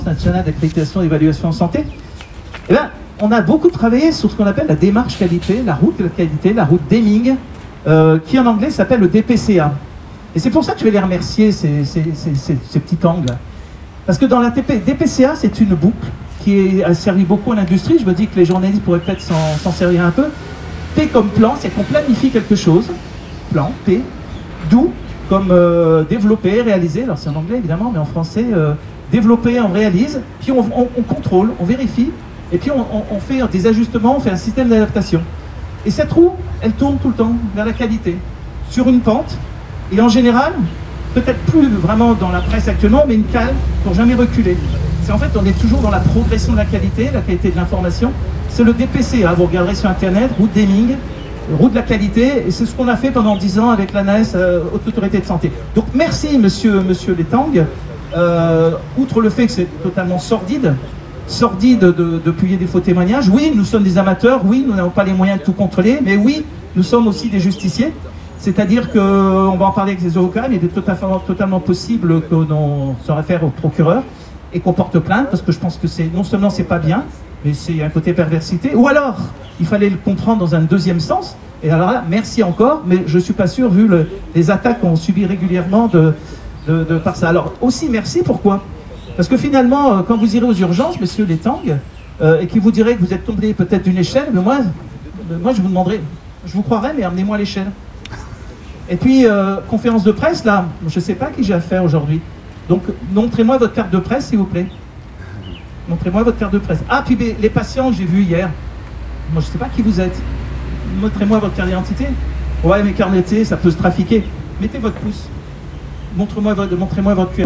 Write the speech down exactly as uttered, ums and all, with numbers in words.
nationale d'accréditation et d'évaluation en santé, eh bien, on a beaucoup travaillé sur ce qu'on appelle la démarche qualité, la route de la qualité, la route Deming, euh, qui en anglais s'appelle le D P C A. Et c'est pour ça que je vais les remercier, ces, ces, ces, ces, ces petits angles. Parce que dans la D P C A, c'est une boucle qui a servi beaucoup à l'industrie. Je me dis que les journalistes pourraient peut-être s'en servir un peu. P comme plan, c'est qu'on planifie quelque chose. Plan, P. Do, comme euh, développer, réaliser. Alors c'est en anglais évidemment, mais en français, euh, développer, on réalise. Puis on, on, on contrôle, on vérifie. Et puis on, on, on fait des ajustements, on fait un système d'adaptation. Et cette roue, elle tourne tout le temps vers la qualité, sur une pente. Et en général, peut-être plus vraiment dans la presse actuellement, mais une cale pour jamais reculer. C'est en fait, on est toujours dans la progression de la qualité, la qualité de l'information. C'est le D P C A, vous regarderez sur Internet, route Deming, route de la qualité, et c'est ce qu'on a fait pendant dix ans avec l'A N A S, euh, Haute Autorité de Santé. Donc merci, monsieur, monsieur Letang. Euh, outre le fait que c'est totalement sordide, sordide de, de publier des faux témoignages, oui, nous sommes des amateurs, oui, nous n'avons pas les moyens de tout contrôler, mais oui, nous sommes aussi des justiciers. C'est-à-dire qu'on va en parler avec les avocats, mais il est totalement, totalement possible qu'on se réfère au procureur et qu'on porte plainte, parce que je pense que c'est non seulement c'est pas bien, mais c'est un côté perversité, ou alors il fallait le comprendre dans un deuxième sens. Et alors là, merci encore, mais je suis pas sûr, vu le, les attaques qu'on subit régulièrement de, de, de par ça. Alors aussi merci, pourquoi? Parce que finalement, quand vous irez aux urgences, monsieur Letang, euh, et qu'il vous dirait que vous êtes tombé peut-être d'une échelle, mais moi, moi je vous demanderai, je vous croirais, mais amenez-moi l'échelle. Et puis, euh, conférence de presse, là, je ne sais pas qui j'ai affaire aujourd'hui. Donc, montrez-moi votre carte de presse, s'il vous plaît. Montrez-moi votre carte de presse. Ah, puis les patients que j'ai vus hier. Moi, je ne sais pas qui vous êtes. Montrez-moi votre carte d'identité. Ouais, mais carte d'identité, ça peut se trafiquer. Mettez votre pouce. Montrez-moi votre, montrez-moi votre Q R.